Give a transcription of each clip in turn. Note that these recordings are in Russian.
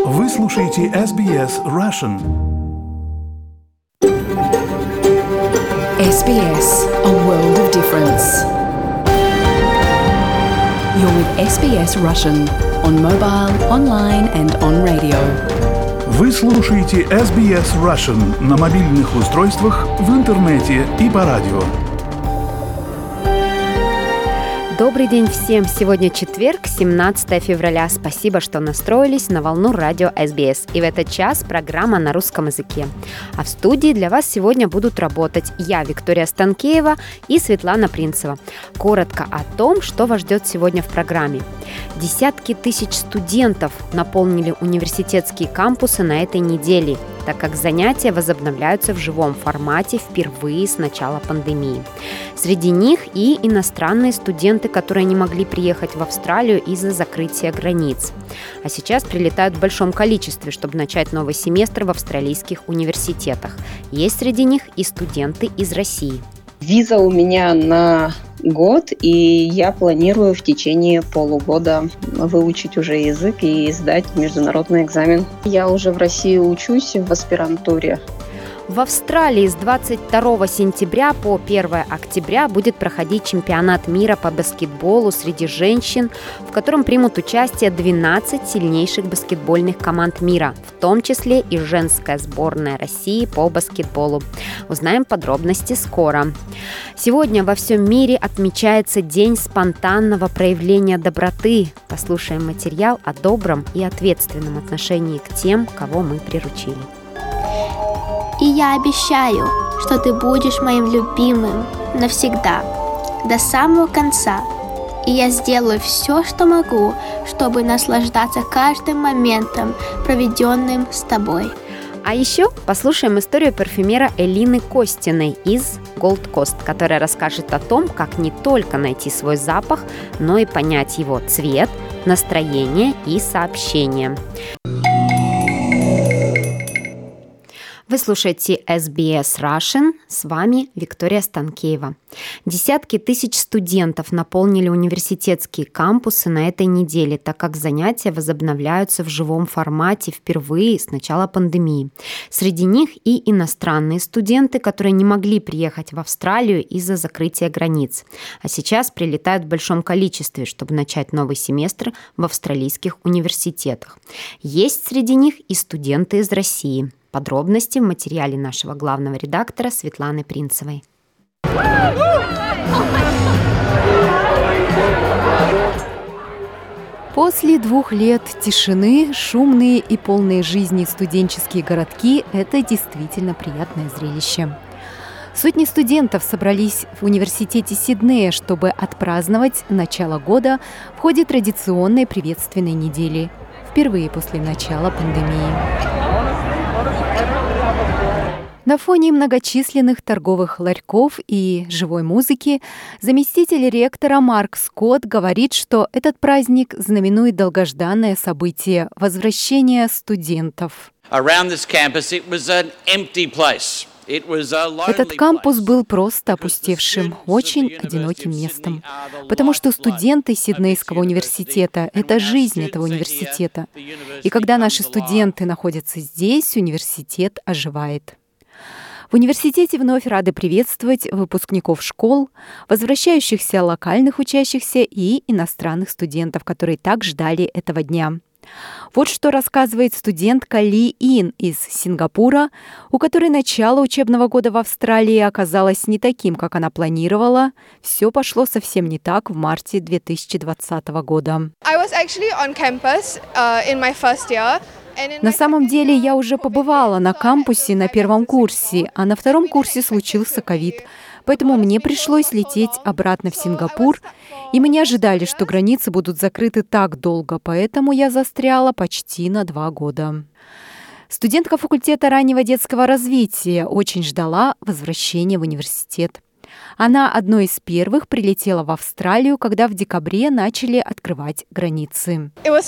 Вы слушаете SBS Russian. SBS, a world of difference. You're with SBS Russian on mobile, online and on radio. Вы слушаете SBS Russian на мобильных устройствах, в интернете и по радио. Добрый день всем! Сегодня четверг, 17 февраля. Спасибо, что настроились на волну радио SBS. И в этот час программа на русском языке. А в студии для вас сегодня будут работать я, Виктория Станкеева, и Светлана Принцева. Коротко о том, что вас ждет сегодня в программе. Десятки тысяч студентов наполнили университетские кампусы на этой неделе, так как занятия возобновляются в живом формате впервые с начала пандемии. Среди них и иностранные студенты, которые не могли приехать в Австралию из-за закрытия границ. А сейчас прилетают в большом количестве, чтобы начать новый семестр в австралийских университетах. Есть среди них и студенты из России. Виза у меня на год, и я планирую в течение полугода выучить уже язык и сдать международный экзамен. Я уже в России учусь в аспирантуре. В Австралии с 22 сентября по 1 октября будет проходить чемпионат мира по баскетболу среди женщин, в котором примут участие 12 сильнейших баскетбольных команд мира, в том числе и женская сборная России по баскетболу. Узнаем подробности скоро. Сегодня во всем мире отмечается День спонтанного проявления доброты. Послушаем материал о добром и ответственном отношении к тем, кого мы приручили. И я обещаю, что ты будешь моим любимым навсегда, до самого конца. И я сделаю все, что могу, чтобы наслаждаться каждым моментом, проведенным с тобой. А еще послушаем историю парфюмера Элины Костиной из Gold Coast, которая расскажет о том, как не только найти свой запах, но и понять его цвет, настроение и сообщение. Вы слушаете SBS Russian, с вами Виктория Станкеева. Десятки тысяч студентов наполнили университетские кампусы на этой неделе, так как занятия возобновляются в живом формате впервые с начала пандемии. Среди них и иностранные студенты, которые не могли приехать в Австралию из-за закрытия границ, а сейчас прилетают в большом количестве, чтобы начать новый семестр в австралийских университетах. Есть среди них и студенты из России. Подробности в материале нашего главного редактора Светланы Принцевой. После 2 лет тишины, шумные и полные жизни студенческие городки – это действительно приятное зрелище. Сотни студентов собрались в университете Сиднея, чтобы отпраздновать начало года в ходе традиционной приветственной недели, впервые после начала пандемии. На фоне многочисленных торговых ларьков и живой музыки заместитель ректора Марк Скотт говорит, что этот праздник знаменует долгожданное событие – возвращение студентов. Этот кампус был просто опустевшим, очень одиноким местом, потому что студенты Сиднейского университета – это жизнь этого университета. И когда наши студенты находятся здесь, университет оживает. В университете вновь рады приветствовать выпускников школ, возвращающихся локальных учащихся и иностранных студентов, которые так ждали этого дня. Вот что рассказывает студентка Ли Ин из Сингапура, у которой начало учебного года в Австралии оказалось не таким, как она планировала. Все пошло совсем не так в марте 2020 года. На самом деле я уже побывала на кампусе на 1 курсе, а на 2 курсе случился ковид. Поэтому мне пришлось лететь обратно в Сингапур, и мы не ожидали, что границы будут закрыты так долго, поэтому я застряла почти на 2 года. Студентка факультета раннего детского развития очень ждала возвращения в университет. Она одной из первых прилетела в Австралию, когда в декабре начали открывать границы. Это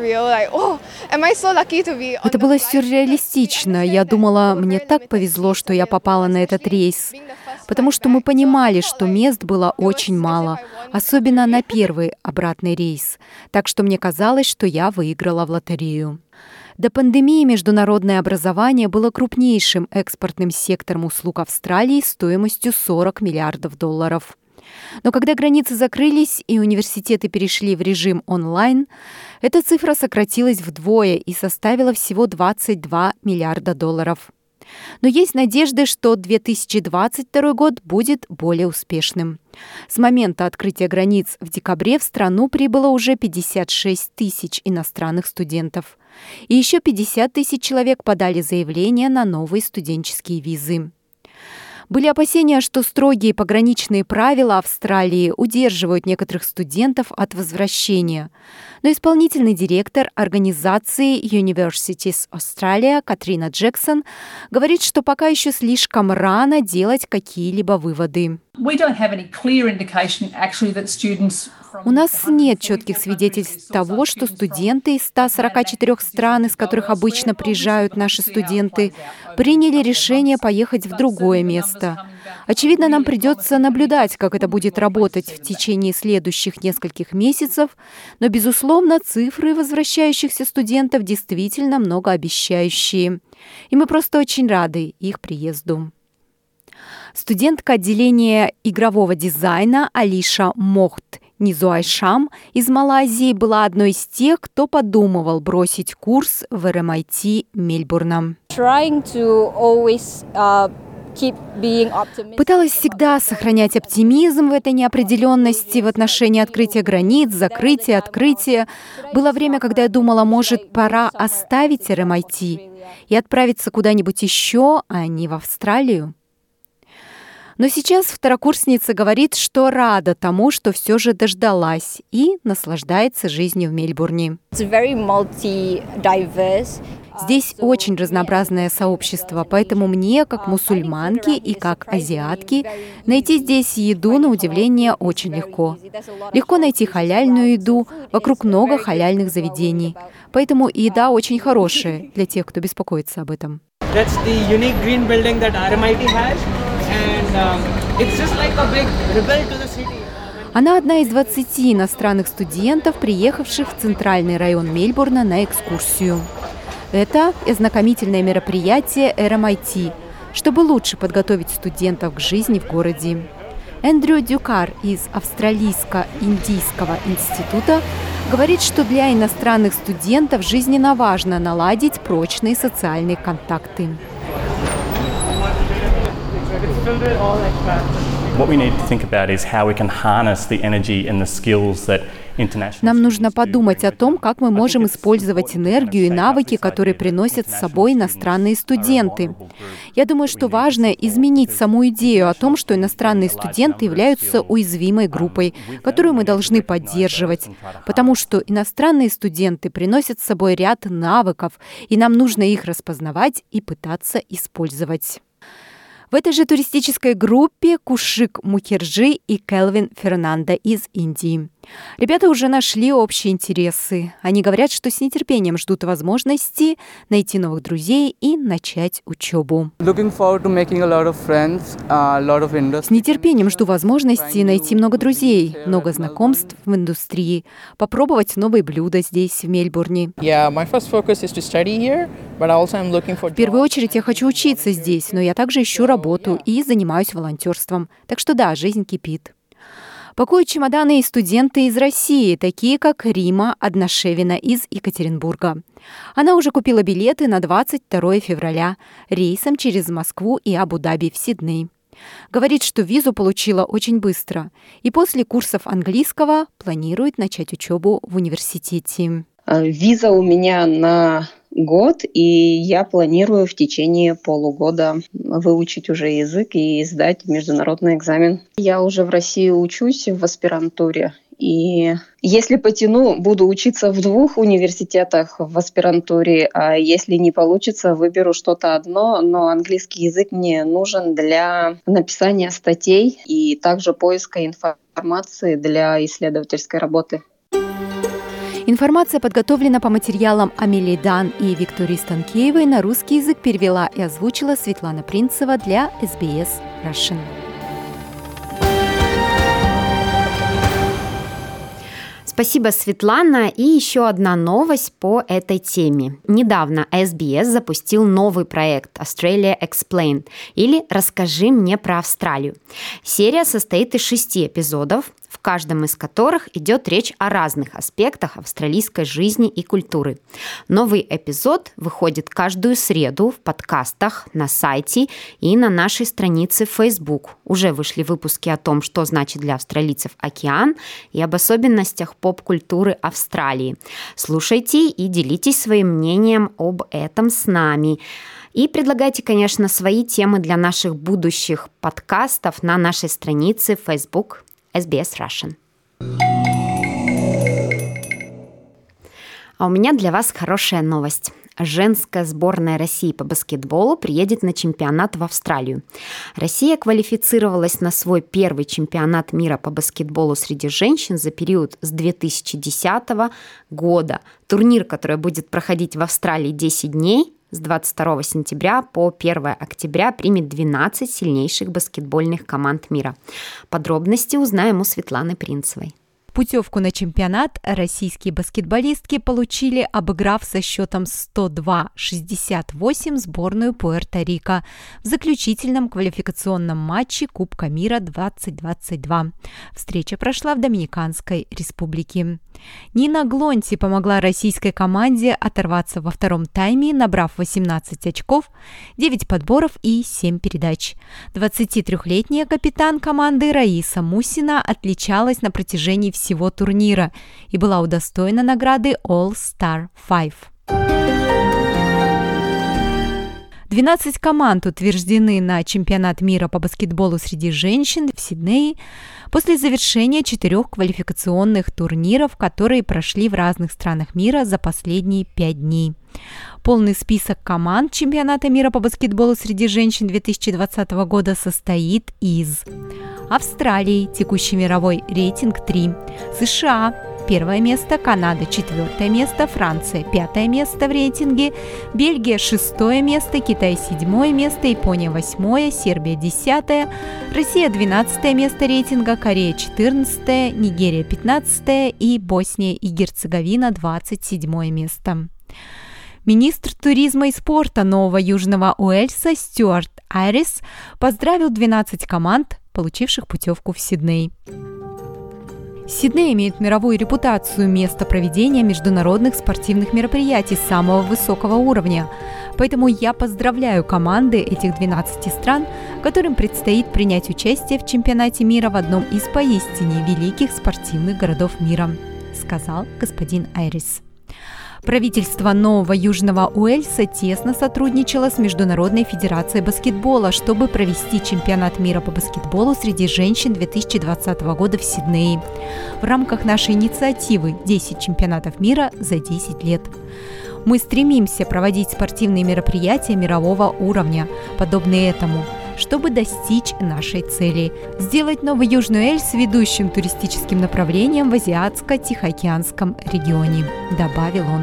было сюрреалистично. Я думала, мне так повезло, что я попала на этот рейс, потому что мы понимали, что мест было очень мало, особенно на первый обратный рейс. Так что мне казалось, что я выиграла в лотерею. До пандемии международное образование было крупнейшим экспортным сектором услуг Австралии стоимостью $40 миллиардов. Но когда границы закрылись и университеты перешли в режим онлайн, эта цифра сократилась вдвое и составила всего $22 миллиарда. Но есть надежды, что 2022 год будет более успешным. С момента открытия границ в декабре в страну прибыло уже 56 тысяч иностранных студентов. И еще 50 тысяч человек подали заявление на новые студенческие визы. Были опасения, что строгие пограничные правила Австралии удерживают некоторых студентов от возвращения. Но исполнительный директор организации Universities Australia Катрина Джексон говорит, что пока еще слишком рано делать какие-либо выводы. У нас нет четких свидетельств того, что студенты из 144 стран, из которых обычно приезжают наши студенты, приняли решение поехать в другое место. Очевидно, нам придется наблюдать, как это будет работать в течение следующих нескольких месяцев, но, безусловно, цифры возвращающихся студентов действительно многообещающие. И мы просто очень рады их приезду. Студентка отделения игрового дизайна Алиша Мохт Низуайшам из Малайзии была одной из тех, кто подумывал бросить курс в RMIT Мельбурна. Пыталась всегда сохранять оптимизм в этой неопределенности в отношении открытия границ, закрытия, открытия. Было время, когда я думала, может, пора оставить RMIT и отправиться куда-нибудь еще, а не в Австралию. Но сейчас второкурсница говорит, что рада тому, что все же дождалась и наслаждается жизнью в Мельбурне. Здесь очень разнообразное сообщество, поэтому мне, как мусульманке и как азиатке, найти здесь еду, на удивление, очень легко. Легко найти халяльную еду, вокруг много халяльных заведений. Поэтому еда очень хорошая для тех, кто беспокоится об этом. Она одна из 20 иностранных студентов, приехавших в центральный район Мельбурна на экскурсию. Это ознакомительное мероприятие RMIT, чтобы лучше подготовить студентов к жизни в городе. Эндрю Дюкар из Австралийско-Индийского института говорит, что для иностранных студентов жизненно важно наладить прочные социальные контакты. Нам нужно подумать о том, как мы можем использовать энергию и навыки, которые приносят с собой иностранные студенты. Я думаю, что важно изменить саму идею о том, что иностранные студенты являются уязвимой группой, которую мы должны поддерживать, потому что иностранные студенты приносят с собой ряд навыков, и нам нужно их распознавать и пытаться использовать. В этой же туристической группе Кушик Мукерджи и Келвин Фернандо из Индии. Ребята уже нашли общие интересы. Они говорят, что с нетерпением ждут возможности найти новых друзей и начать учебу. С нетерпением жду возможности найти много друзей, много знакомств в индустрии, попробовать новые блюда здесь, в Мельбурне. В первую очередь я хочу учиться здесь, но я также ищу работу и занимаюсь волонтерством. Так что да, жизнь кипит. Пакуют чемоданы и студенты из России, такие как Рима Одношевина из Екатеринбурга. Она уже купила билеты на 22 февраля рейсом через Москву и Абу-Даби в Сидней. Говорит, что визу получила очень быстро и после курсов английского планирует начать учебу в университете. Виза у меня на год, и я планирую в течение полугода выучить уже язык и сдать международный экзамен. Я уже в России учусь в аспирантуре, и если потяну, буду учиться в 2 университетах в аспирантуре, а если не получится, выберу что-то одно, но английский язык мне нужен для написания статей и также поиска информации для исследовательской работы. Информация подготовлена по материалам Амелии Дан и Виктории Станкеевой. На русский язык перевела и озвучила Светлана Принцева для SBS Russian. Спасибо, Светлана. И еще одна новость по этой теме. Недавно SBS запустил новый проект Australia Explained, или «Расскажи мне про Австралию». Серия состоит из 6 эпизодов, в каждом из которых идет речь о разных аспектах австралийской жизни и культуры. Новый эпизод выходит каждую среду в подкастах, на сайте и на нашей странице в Facebook. Уже вышли выпуски о том, что значит для австралийцев океан, и об особенностях поп-культуры Австралии. Слушайте и делитесь своим мнением об этом с нами. И предлагайте, конечно, свои темы для наших будущих подкастов на нашей странице в Facebook SBS Russian. А у меня для вас хорошая новость. Женская сборная России по баскетболу приедет на чемпионат в Австралию. Россия квалифицировалась на свой первый чемпионат мира по баскетболу среди женщин за период с 2010 года. Турнир, который будет проходить в Австралии 10 дней, с 22 сентября по 1 октября, примет 12 сильнейших баскетбольных команд мира. Подробности узнаем у Светланы Принцевой. Путевку на чемпионат российские баскетболистки получили, обыграв со счетом 102-68 сборную Пуэрто-Рико в заключительном квалификационном матче Кубка мира 2022. Встреча прошла в Доминиканской республике. Нина Глонти помогла российской команде оторваться во втором тайме, набрав 18 очков, 9 подборов и 7 передач. 23-летняя капитан команды Раиса Мусина отличалась на протяжении всего турнира и была удостоена награды All-Star 5. 12 команд утверждены на чемпионат мира по баскетболу среди женщин в Сиднее после завершения 4 квалификационных турниров, которые прошли в разных странах мира за последние 5 дней. Полный список команд чемпионата мира по баскетболу среди женщин 2020 года состоит из Австралии, текущий мировой рейтинг 3, США, 1 место, Канада 4 место, Франция 5 место в рейтинге, Бельгия 6 место, Китай 7 место, Япония 8, Сербия 10, Россия 12 место рейтинга, Корея 14, Нигерия 15 и Босния и Герцеговина 27 место. Министр туризма и спорта Нового Южного Уэльса Стюарт Айрис поздравил 12 команд, получивших путевку в Сидней. Сидней имеет мировую репутацию места проведения международных спортивных мероприятий самого высокого уровня. Поэтому я поздравляю команды этих 12 стран, которым предстоит принять участие в чемпионате мира в одном из поистине великих спортивных городов мира, сказал господин Айрис. Правительство Нового Южного Уэльса тесно сотрудничало с Международной федерацией баскетбола, чтобы провести чемпионат мира по баскетболу среди женщин 2020 года в Сиднее в рамках нашей инициативы «10 чемпионатов мира за 10 лет». Мы стремимся проводить спортивные мероприятия мирового уровня, подобные этому, чтобы достичь нашей цели – сделать Новый Южный Уэльс ведущим туристическим направлением в Азиатско-Тихоокеанском регионе, добавил он.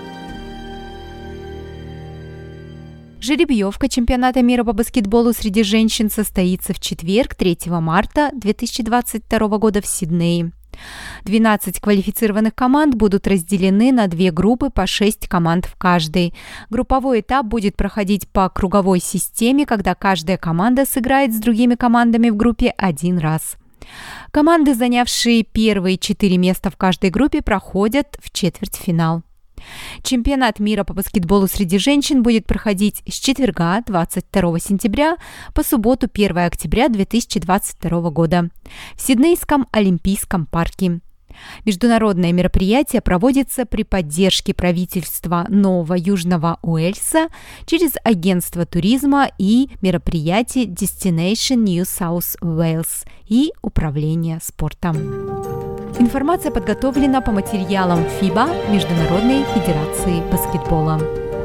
Жеребьевка чемпионата мира по баскетболу среди женщин состоится в четверг, 3 марта 2022 года в Сиднее. 12 квалифицированных команд будут разделены на 2 группы по 6 команд в каждой. Групповой этап будет проходить по круговой системе, когда каждая команда сыграет с другими командами в группе 1 раз. Команды, занявшие первые 4 места в каждой группе, проходят в четвертьфинал. Чемпионат мира по баскетболу среди женщин будет проходить с четверга, 22 сентября, по субботу, 1 октября 2022 года в Сиднейском Олимпийском парке. Международное мероприятие проводится при поддержке правительства Нового Южного Уэльса через агентство туризма и мероприятий Destination New South Wales и Управление спортом. Информация подготовлена по материалам FIBA Международной Федерации баскетбола.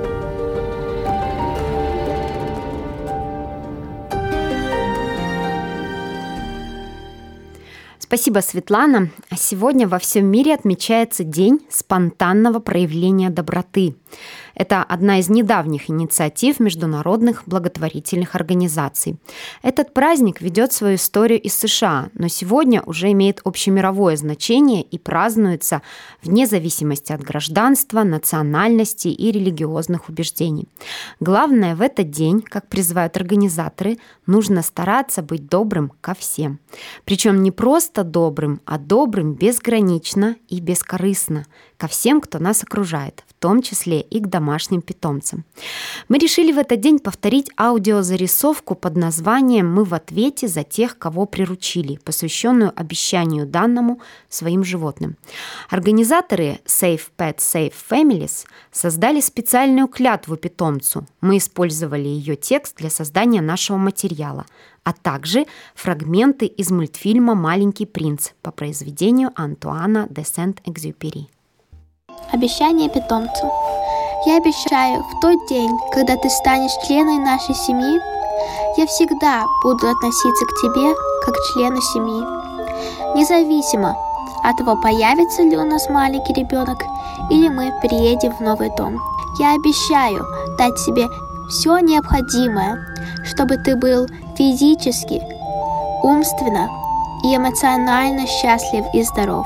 Спасибо, Светлана. Сегодня во всем мире отмечается День спонтанного проявления доброты. Это одна из недавних инициатив международных благотворительных организаций. Этот праздник ведет свою историю из США, но сегодня уже имеет общемировое значение и празднуется вне зависимости от гражданства, национальности и религиозных убеждений. Главное в этот день, как призывают организаторы, нужно стараться быть добрым ко всем. Причем не просто добрым, а добрым безгранично и бескорыстно ко всем, кто нас окружает, в том числе и к домашним питомцам. Мы решили в этот день повторить аудиозарисовку под названием «Мы в ответе за тех, кого приручили», посвященную обещанию данному своим животным. Организаторы Safe Pets, Safe Families создали специальную клятву питомцу. Мы использовали ее текст для создания нашего материала, а также фрагменты из мультфильма «Маленький принц» по произведению Антуана де Сент-Экзюпери. Обещание питомцу. Я обещаю, в тот день, когда ты станешь членом нашей семьи, я всегда буду относиться к тебе как к члену семьи. Независимо от того, появится ли у нас маленький ребенок или мы переедем в новый дом. Я обещаю дать тебе все необходимое, чтобы ты был физически, умственно и эмоционально счастлив и здоров.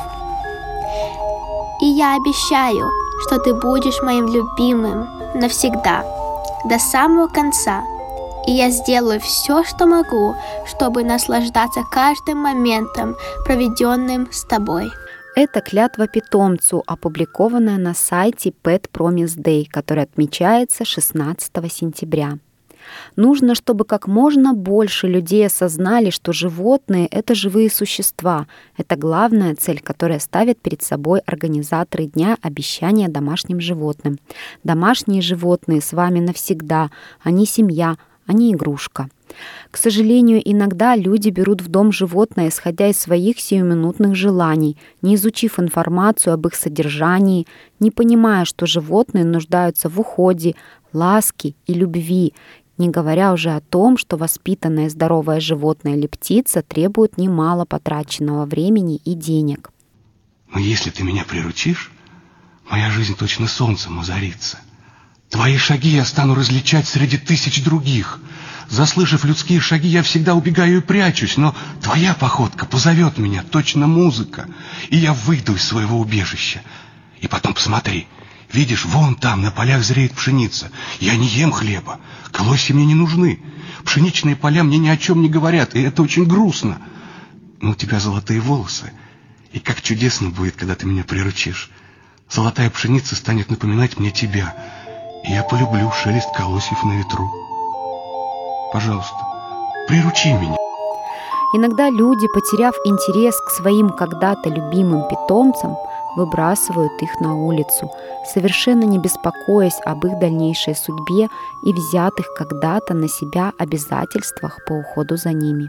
И я обещаю, что ты будешь моим любимым навсегда, до самого конца. И я сделаю все, что могу, чтобы наслаждаться каждым моментом, проведенным с тобой. Это клятва питомцу, опубликованная на сайте Pet Promise Day, который отмечается 16 сентября. Нужно, чтобы как можно больше людей осознали, что животные — это живые существа. Это главная цель, которая ставят перед собой организаторы Дня обещания домашним животным. Домашние животные с вами навсегда. Они семья, а не игрушка. К сожалению, иногда люди берут в дом животное, исходя из своих сиюминутных желаний, не изучив информацию об их содержании, не понимая, что животные нуждаются в уходе, ласке и любви, не говоря уже о том, что воспитанное здоровое животное или птица требует немало потраченного времени и денег. Но если ты меня приручишь, моя жизнь точно солнцем озарится. Твои шаги я стану различать среди тысяч других. Заслышав людские шаги, я всегда убегаю и прячусь, но твоя походка позовет меня, точно музыка, и я выйду из своего убежища. И потом посмотри, видишь, вон там на полях зреет пшеница. Я не ем хлеба, колосья мне не нужны. Пшеничные поля мне ни о чем не говорят, и это очень грустно. Но у тебя золотые волосы, и как чудесно будет, когда ты меня приручишь. Золотая пшеница станет напоминать мне тебя, и я полюблю шелест колосьев на ветру. Пожалуйста, приручи меня. Иногда люди, потеряв интерес к своим когда-то любимым питомцам, выбрасывают их на улицу, совершенно не беспокоясь об их дальнейшей судьбе и взятых когда-то на себя обязательствах по уходу за ними.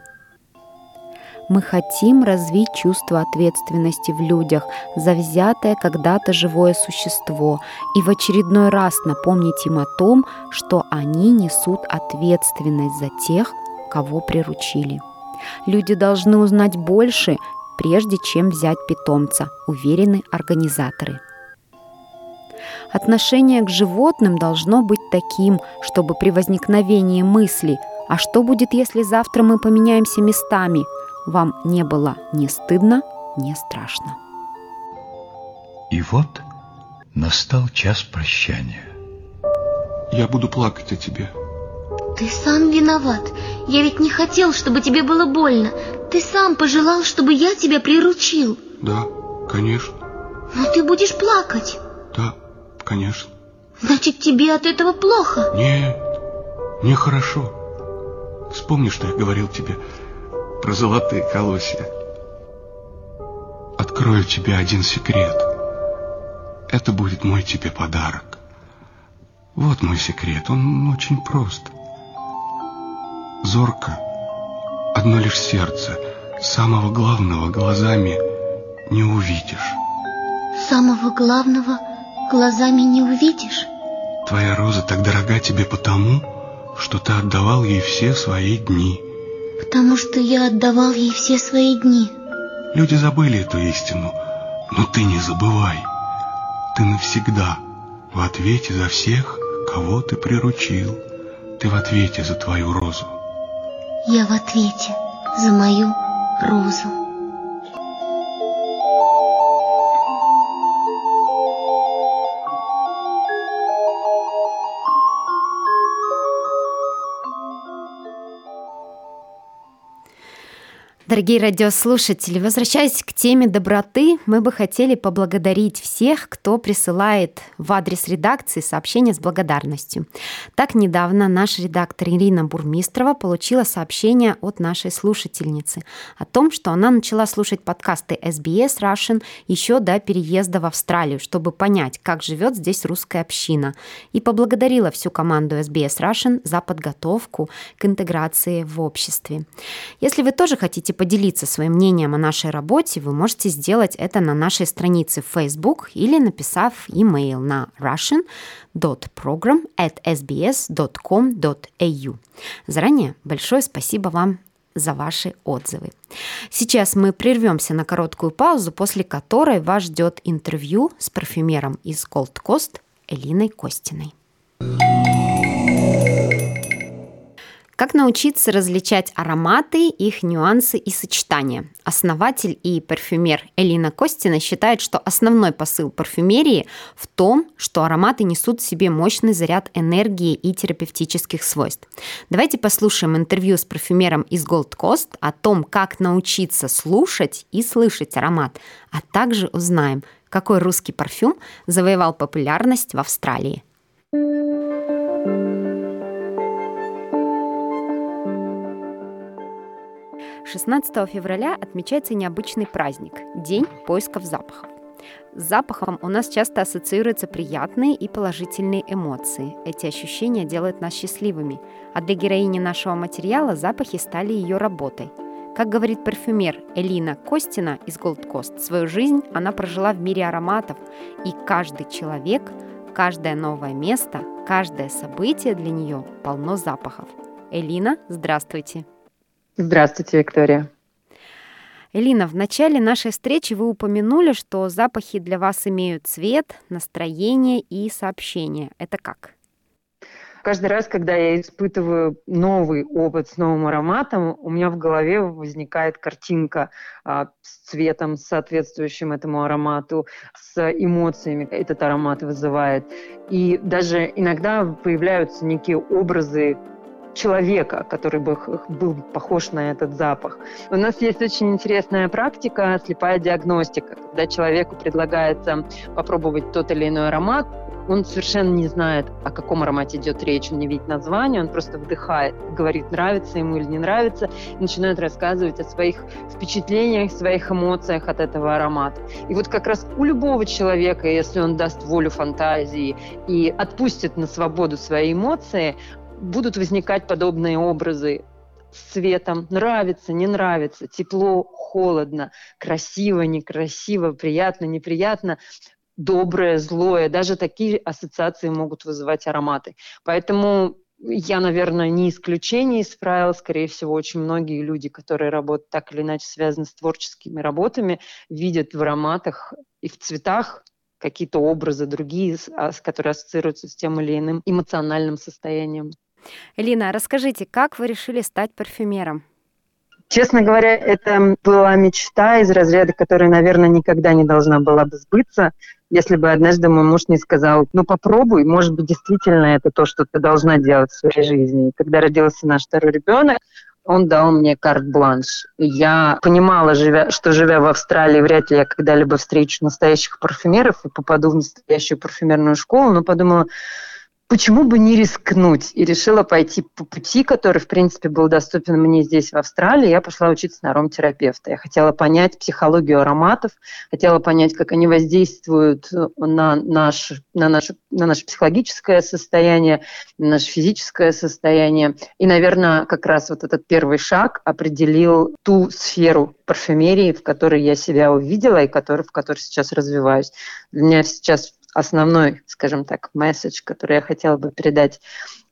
Мы хотим развить чувство ответственности в людях за взятое когда-то живое существо и в очередной раз напомнить им о том, что они несут ответственность за тех, кого приручили. Люди должны узнать больше, прежде чем взять питомца, уверены организаторы. Отношение к животным должно быть таким, чтобы при возникновении мысли «А что будет, если завтра мы поменяемся местами?» вам не было ни стыдно, ни страшно. И вот настал час прощания. Я буду плакать о тебе. Ты сам виноват. Я ведь не хотел, чтобы тебе было больно. Ты сам пожелал, чтобы я тебя приручил. Да, конечно. Но ты будешь плакать. Да, конечно. Значит, тебе от этого плохо? Нет, нехорошо. Вспомни, что я говорил тебе про золотые колосья. Открою тебе один секрет. Это будет мой тебе подарок. Вот мой секрет, он очень прост. Зорко, одно лишь сердце, самого главного глазами не увидишь. Самого главного глазами не увидишь? Твоя роза так дорога тебе потому, что ты отдавал ей все свои дни. Потому что я отдавал ей все свои дни. Люди забыли эту истину, но ты не забывай. Ты навсегда в ответе за всех, кого ты приручил. Ты в ответе за твою розу. Я в ответе за мою розу. Дорогие радиослушатели, возвращаясь к теме доброты, мы бы хотели поблагодарить всех, кто присылает в адрес редакции сообщения с благодарностью. Так, недавно наш редактор Ирина Бурмистрова получила сообщение от нашей слушательницы о том, что она начала слушать подкасты SBS Russian еще до переезда в Австралию, чтобы понять, как живет здесь русская община, и поблагодарила всю команду SBS Russian за подготовку к интеграции в обществе. Если вы тоже хотите поделиться своим мнением о нашей работе, вы можете сделать это на нашей странице в Facebook или написав имейл на russian.program@sbs.com.au. Заранее большое спасибо вам за ваши отзывы. Сейчас мы прервемся на короткую паузу, после которой вас ждет интервью с парфюмером из Gold Coast Элиной Костиной. Как научиться различать ароматы, их нюансы и сочетания? Основатель и парфюмер Элина Костина считает, что основной посыл парфюмерии в том, что ароматы несут в себе мощный заряд энергии и терапевтических свойств. Давайте послушаем интервью с парфюмером из Gold Coast о том, как научиться слушать и слышать аромат, а также узнаем, какой русский парфюм завоевал популярность в Австралии. 16 февраля отмечается необычный праздник – День поисков запахов. С запахом у нас часто ассоциируются приятные и положительные эмоции. Эти ощущения делают нас счастливыми, а для героини нашего материала запахи стали ее работой. Как говорит парфюмер Элина Костина из Gold Coast, свою жизнь она прожила в мире ароматов, и каждый человек, каждое новое место, каждое событие для нее полно запахов. Элина, здравствуйте. Здравствуйте, Виктория. Элина, в начале нашей встречи вы упомянули, что запахи для вас имеют цвет, настроение и сообщение. Это как? Каждый раз, когда я испытываю новый опыт с новым ароматом, у меня в голове возникает картинка с цветом, соответствующим этому аромату, с эмоциями этот аромат вызывает. И даже иногда появляются некие образы человека, который бы был похож на этот запах. У нас есть очень интересная практика слепая диагностика, когда человеку предлагается попробовать тот или иной аромат, он совершенно не знает, о каком аромате идет речь, он не видит названия, он просто вдыхает, говорит, нравится ему или не нравится, и начинает рассказывать о своих впечатлениях, своих эмоциях от этого аромата. И вот как раз у любого человека, если он даст волю фантазии и отпустит на свободу свои эмоции, будут возникать подобные образы с цветом. Нравится, не нравится, тепло, холодно, красиво, некрасиво, приятно, неприятно, доброе, злое. Даже такие ассоциации могут вызывать ароматы. Поэтому я, наверное, не исключение из правил. Скорее всего, очень многие люди, которые работают так или иначе связаны с творческими работами, видят в ароматах и в цветах какие-то образы другие, которые ассоциируются с тем или иным эмоциональным состоянием. Элина, расскажите, как вы решили стать парфюмером? Честно говоря, это была мечта из разряда, которая, наверное, никогда не должна была бы сбыться, если бы однажды мой муж не сказал, попробуй, может быть, действительно это то, что ты должна делать в своей жизни. И когда родился наш второй ребенок, он дал мне карт-бланш. Я понимала, что живя в Австралии, вряд ли я когда-либо встречу настоящих парфюмеров и попаду в настоящую парфюмерную школу, но подумала, почему бы не рискнуть? И решила пойти по пути, который, в принципе, был доступен мне здесь, в Австралии. Я пошла учиться на ароматерапевта. Я хотела понять психологию ароматов, хотела понять, как они воздействуют на наше психологическое состояние, на наше физическое состояние. И, наверное, как раз вот этот первый шаг определил ту сферу парфюмерии, в которой я себя увидела и в которой сейчас развиваюсь. Для меня сейчас основной, скажем так, месседж, который я хотела бы передать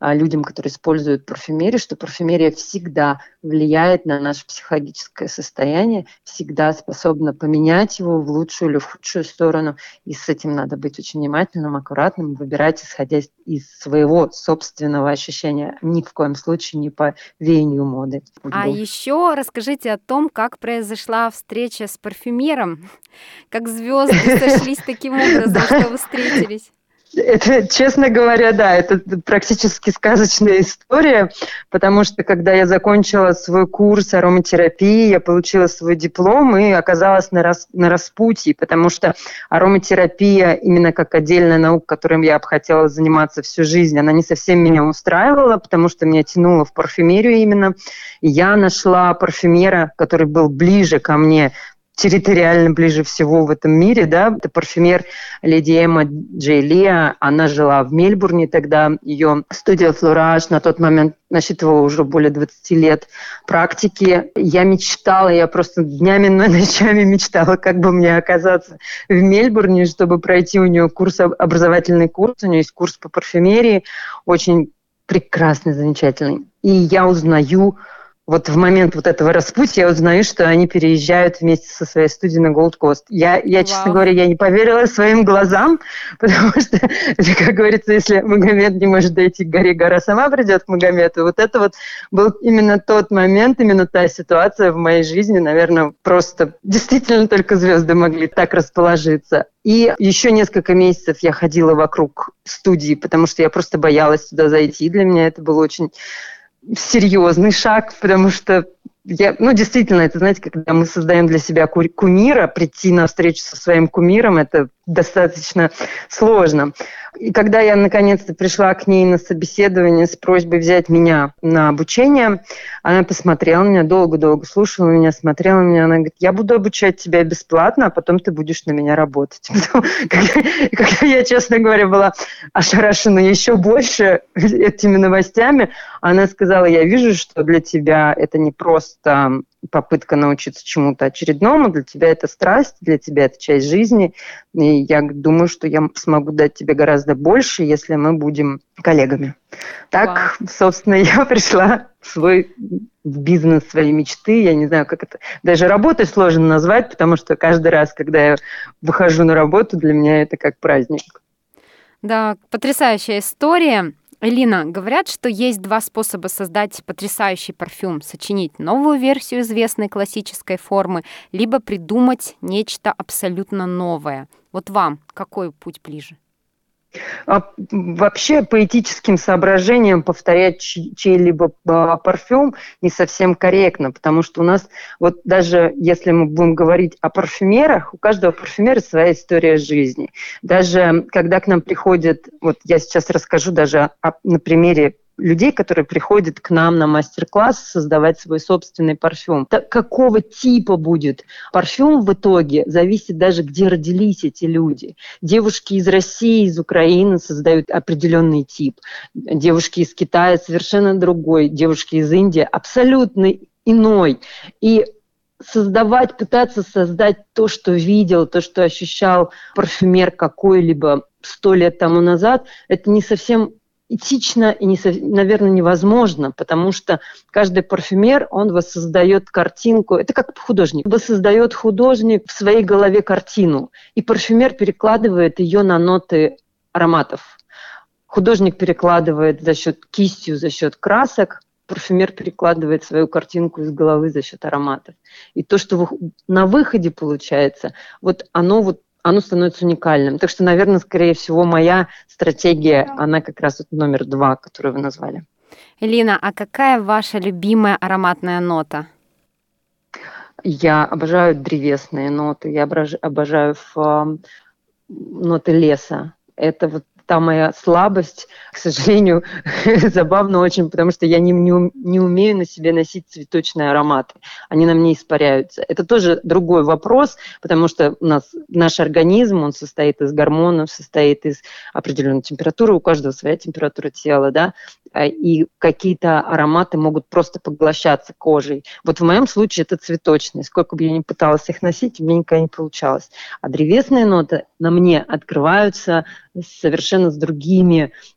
людям, которые используют парфюмерию, что парфюмерия всегда влияет на наше психологическое состояние, всегда способна поменять его в лучшую или в худшую сторону. И с этим надо быть очень внимательным, аккуратным, выбирать, исходя из своего собственного ощущения, ни в коем случае не по веянию моды. А еще расскажите о том, как произошла встреча с парфюмером, как звезды сошлись таким образом, что вы встретились. Это, честно говоря, да, это практически сказочная история, потому что когда я закончила свой курс ароматерапии, я получила свой диплом и оказалась на распутье, потому что ароматерапия, именно как отдельная наука, которой я бы хотела заниматься всю жизнь, она не совсем меня устраивала, потому что меня тянуло в парфюмерию именно. И я нашла парфюмера, который был ближе ко мне, территориально ближе всего в этом мире, да, это парфюмер леди Эмма Джей Лиа, она жила в Мельбурне тогда, ее студия Флораж на тот момент насчитывала уже более 20 лет практики. Я мечтала, я просто днями, ночами мечтала, как бы мне оказаться в Мельбурне, чтобы пройти у нее образовательный курс, у нее есть курс по парфюмерии, очень прекрасный, замечательный. И я узнаю, вот в момент вот этого распутья я узнаю, что они переезжают вместе со своей студией на Голд Кост. Я честно говоря, я не поверила своим глазам, потому что, как говорится, если Магомед не может дойти к горе, гора сама придет к Магомеду. Вот это вот был именно тот момент, именно та ситуация в моей жизни, наверное, просто действительно только звезды могли так расположиться. И еще несколько месяцев я ходила вокруг студии, потому что я просто боялась туда зайти. Для меня это был очень серьезный шаг, потому что действительно, это, знаете, когда мы создаем для себя кумира, прийти на встречу со своим кумиром, это достаточно сложно. И когда я наконец-то пришла к ней на собеседование с просьбой взять меня на обучение, она посмотрела на меня, долго-долго слушала меня, смотрела на меня, она говорит: я буду обучать тебя бесплатно, а потом ты будешь на меня работать. Когда я, честно говоря, была ошарашена еще больше этими новостями, она сказала: я вижу, что для тебя это не просто попытка научиться чему-то очередному, для тебя это страсть, для тебя это часть жизни, и я думаю, что я смогу дать тебе гораздо больше, если мы будем коллегами. Так, собственно, я пришла в бизнес своей мечты, я не знаю, как это, даже работой сложно назвать, потому что каждый раз, когда я выхожу на работу, для меня это как праздник. Да, потрясающая история. Элина, говорят, что есть два способа создать потрясающий парфюм: сочинить новую версию известной классической формы, либо придумать нечто абсолютно новое. Вот вам какой путь ближе? Вообще, по этическим соображениям повторять чей-либо парфюм не совсем корректно, потому что у нас, вот даже если мы будем говорить о парфюмерах, у каждого парфюмера своя история жизни. Даже когда к нам приходят, вот я сейчас расскажу даже на примере людей, которые приходят к нам на мастер-класс создавать свой собственный парфюм. Какого типа будет парфюм в итоге, зависит даже, где родились эти люди. Девушки из России, из Украины создают определенный тип. Девушки из Китая совершенно другой. Девушки из Индии абсолютно иной. И пытаться создать то, что видел, то, что ощущал парфюмер какой-либо 100 лет тому назад, это не совсем этично и, наверное, невозможно, потому что каждый парфюмер, он воссоздает картинку, это как художник, воссоздает художник в своей голове картину, и парфюмер перекладывает ее на ноты ароматов. Художник перекладывает кистью за счет красок, парфюмер перекладывает свою картинку из головы за счет ароматов. И то, что на выходе получается, оно становится уникальным. Так что, наверное, скорее всего, моя стратегия, она как раз номер 2, которую вы назвали. Элина, а какая ваша любимая ароматная нота? Я обожаю древесные ноты, я обожаю ноты леса. Это вот та моя слабость, к сожалению, забавно очень, потому что я не умею на себе носить цветочные ароматы. Они на мне испаряются. Это тоже другой вопрос, потому что наш организм, он состоит из гормонов, состоит из определенной температуры, у каждого своя температура тела, да, и какие-то ароматы могут просто поглощаться кожей. Вот в моем случае это цветочные. Сколько бы я ни пыталась их носить, у меня никогда не получалось. А древесные ноты на мне открываются совершенно с другими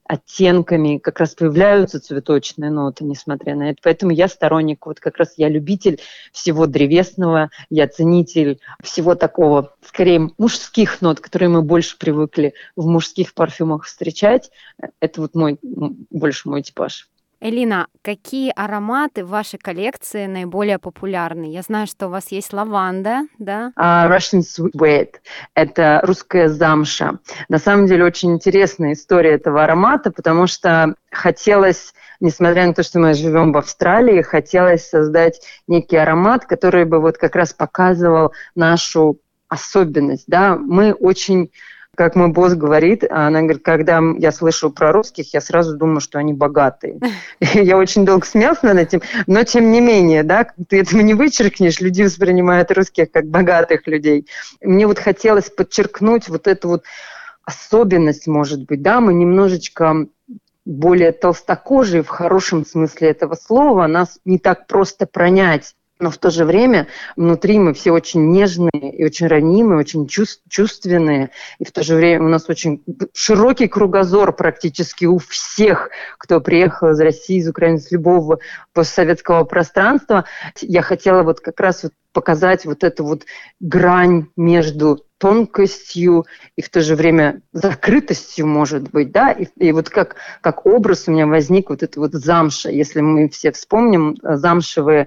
оттенками как раз появляются цветочные ноты, несмотря на это. Поэтому я сторонник, вот как раз я любитель всего древесного, я ценитель всего такого, скорее, мужских нот, которые мы больше привыкли в мужских парфюмах встречать. Это вот больше мой типаж. Элина, какие ароматы в вашей коллекции наиболее популярны? Я знаю, что у вас есть лаванда, да? Russian Sweet – это русская замша. На самом деле очень интересная история этого аромата, потому что хотелось, несмотря на то, что мы живем в Австралии, хотелось создать некий аромат, который бы вот как раз показывал нашу особенность. Да? Мы очень... Как мой босс говорит, она говорит, когда я слышу про русских, я сразу думаю, что они богатые. Я очень долго смеялась над этим, но тем не менее, да, ты этого не вычеркнешь, люди воспринимают русских как богатых людей. Мне вот хотелось подчеркнуть вот эту вот особенность, может быть, да, мы немножечко более толстокожие в хорошем смысле этого слова, нас не так просто пронять. Но в то же время внутри мы все очень нежные и очень ранимые, очень чувственные. И в то же время у нас очень широкий кругозор практически у всех, кто приехал из России, из Украины, с любого постсоветского пространства. Я хотела вот как раз вот показать вот эту вот грань между тонкостью и в то же время закрытостью, может быть, да, и вот как образ у меня возник вот эта вот замша, если мы все вспомним, замшевые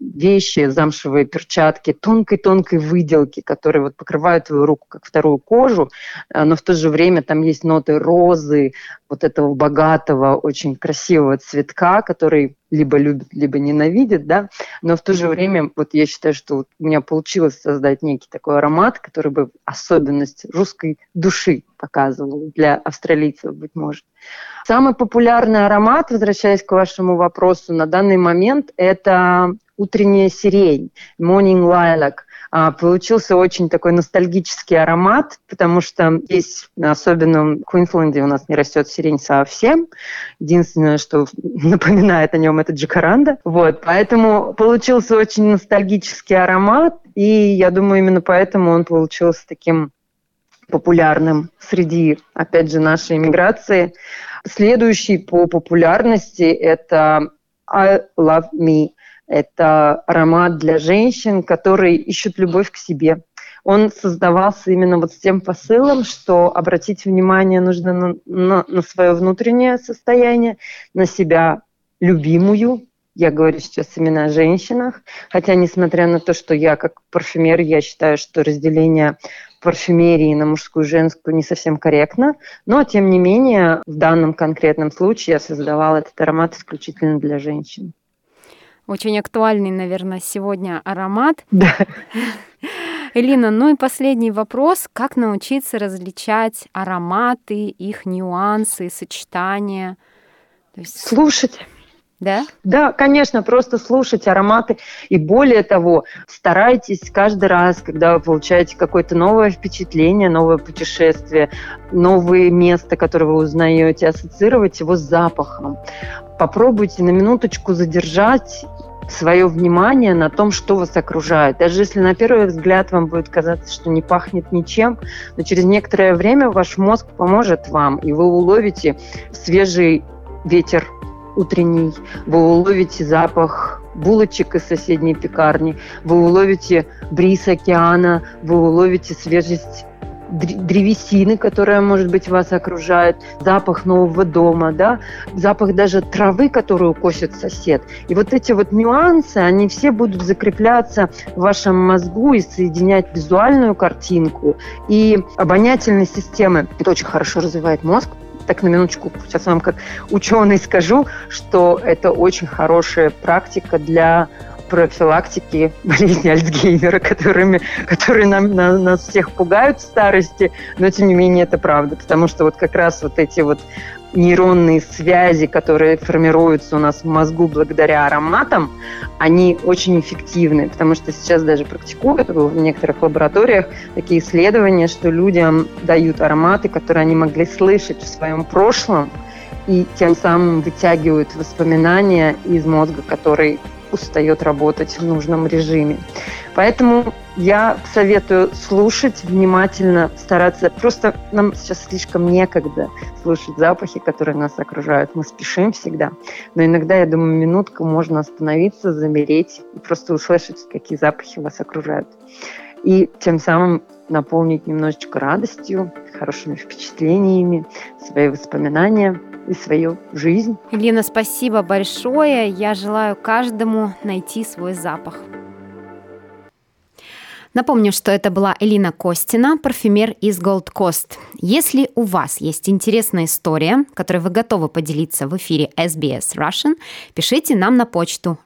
вещи, замшевые перчатки, тонкой-тонкой выделки, которые вот покрывают твою руку как вторую кожу, но в то же время там есть ноты розы, вот этого богатого, очень красивого цветка, который либо любит, либо ненавидит, да, но в то же время вот я считаю, что вот у меня получилось создать некий такой аромат, который бы особенность русской души показывал для австралийцев, быть может. Самый популярный аромат, возвращаясь к вашему вопросу, на данный момент это утренняя сирень, Morning Lilac. Получился очень такой ностальгический аромат, потому что здесь, особенно в Квинсленде, у нас не растет сирень совсем. Единственное, что напоминает о нем, это джакаранда. Вот, поэтому получился очень ностальгический аромат, и я думаю, именно поэтому он получился таким популярным среди, опять же, нашей иммиграции. Следующий по популярности – это I Love Me. Это аромат для женщин, которые ищут любовь к себе. Он создавался именно вот с тем посылом, что обратить внимание нужно на свое внутреннее состояние, на себя любимую. Я говорю сейчас именно о женщинах. Хотя, несмотря на то, что я как парфюмер, я считаю, что разделение парфюмерии на мужскую и женскую не совсем корректно. Но, тем не менее, в данном конкретном случае я создавала этот аромат исключительно для женщин. Очень актуальный, наверное, сегодня аромат. Да. Элина, ну и последний вопрос. Как научиться различать ароматы, их нюансы, сочетания? То есть... Слушать. Да? Да, конечно, просто слушать ароматы. И более того, старайтесь каждый раз, когда вы получаете какое-то новое впечатление, новое путешествие, новое место, которое вы узнаете, ассоциировать его с запахом. Попробуйте на минуточку задержать свое внимание на том, что вас окружает. Даже если на первый взгляд вам будет казаться, что не пахнет ничем, но через некоторое время ваш мозг поможет вам, и вы уловите свежий ветер утренний, вы уловите запах булочек из соседней пекарни, вы уловите бриз океана, вы уловите свежесть древесины, которая, может быть, вас окружает, запах нового дома, да, запах даже травы, которую косит сосед. И вот эти вот нюансы, они все будут закрепляться в вашем мозгу и соединять визуальную картинку и обонятельные системы. Это очень хорошо развивает мозг. Так, на минуточку, сейчас вам как ученый скажу, что это очень хорошая практика для профилактики болезни Альцгеймера, которые нас всех пугают в старости, но тем не менее это правда, потому что вот как раз вот эти вот нейронные связи, которые формируются у нас в мозгу благодаря ароматам, они очень эффективны, потому что сейчас даже практикуют в некоторых лабораториях такие исследования, что людям дают ароматы, которые они могли слышать в своем прошлом, и тем самым вытягивают воспоминания из мозга, который устает работать в нужном режиме. Поэтому я советую слушать внимательно, стараться. Просто нам сейчас слишком некогда слушать запахи, которые нас окружают. Мы спешим всегда. Но иногда, я думаю, минутку можно остановиться, замереть и просто услышать, какие запахи вас окружают. И тем самым наполнить немножечко радостью, хорошими впечатлениями свои воспоминания и свою жизнь. Элина, спасибо большое. Я желаю каждому найти свой запах. Напомню, что это была Элина Костина, парфюмер из Gold Coast. Если у вас есть интересная история, которой вы готовы поделиться в эфире SBS Russian, пишите нам на почту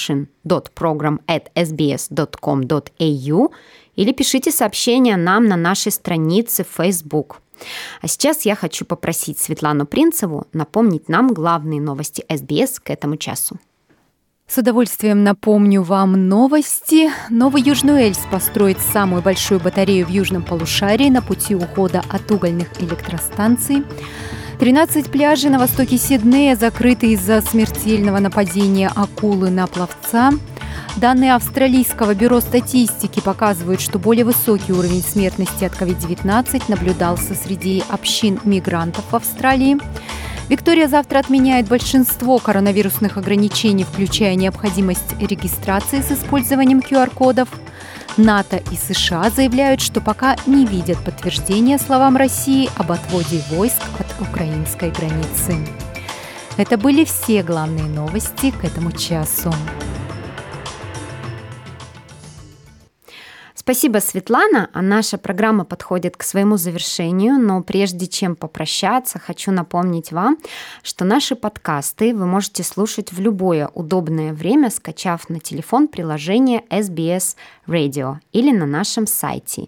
russian.program@sbs.com.au или пишите сообщения нам на нашей странице в Facebook. А сейчас я хочу попросить Светлану Принцеву напомнить нам главные новости SBS к этому часу. С удовольствием напомню вам новости. Новый Южный Уэльс построит самую большую батарею в южном полушарии на пути ухода от угольных электростанций. 13 пляжей на востоке Сиднея закрыты из-за смертельного нападения акулы на пловца. Данные Австралийского бюро статистики показывают, что более высокий уровень смертности от COVID-19 наблюдался среди общин мигрантов в Австралии. Виктория завтра отменяет большинство коронавирусных ограничений, включая необходимость регистрации с использованием QR-кодов. НАТО и США заявляют, что пока не видят подтверждения словам России об отводе войск от украинской границы. Это были все главные новости к этому часу. Спасибо, Светлана. А наша программа подходит к своему завершению, но прежде чем попрощаться, хочу напомнить вам, что наши подкасты вы можете слушать в любое удобное время, скачав на телефон приложение SBS Radio или на нашем сайте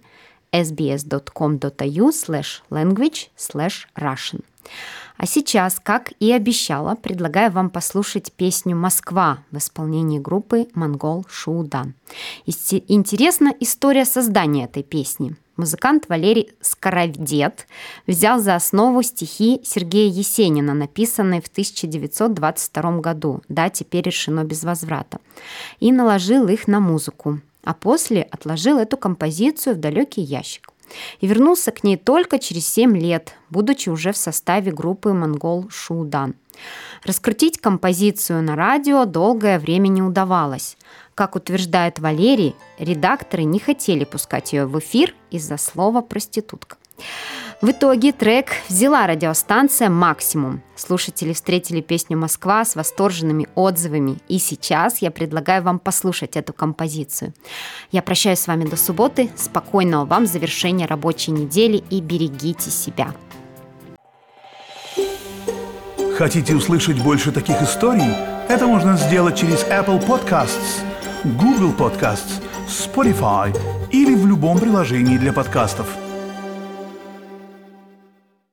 sbs.com.au/language/russian. А сейчас, как и обещала, предлагаю вам послушать песню «Москва» в исполнении группы «Монгол Шуудан». Интересна история создания этой песни. Музыкант Валерий Скоровдет взял за основу стихи Сергея Есенина, написанные в 1922 году, да, теперь решено без возврата, и наложил их на музыку, а после отложил эту композицию в далекий ящик. И вернулся к ней только через 7 лет, будучи уже в составе группы «Монгол Шуудан». Раскрутить композицию на радио долгое время не удавалось. Как утверждает Валерий, редакторы не хотели пускать ее в эфир из-за слова «проститутка». В итоге трек взяла радиостанция «Максимум». Слушатели встретили песню «Москва» с восторженными отзывами. И сейчас я предлагаю вам послушать эту композицию. Я прощаюсь с вами до субботы. Спокойного вам завершения рабочей недели и берегите себя. Хотите услышать больше таких историй? Это можно сделать через Apple Podcasts, Google Podcasts, Spotify или в любом приложении для подкастов.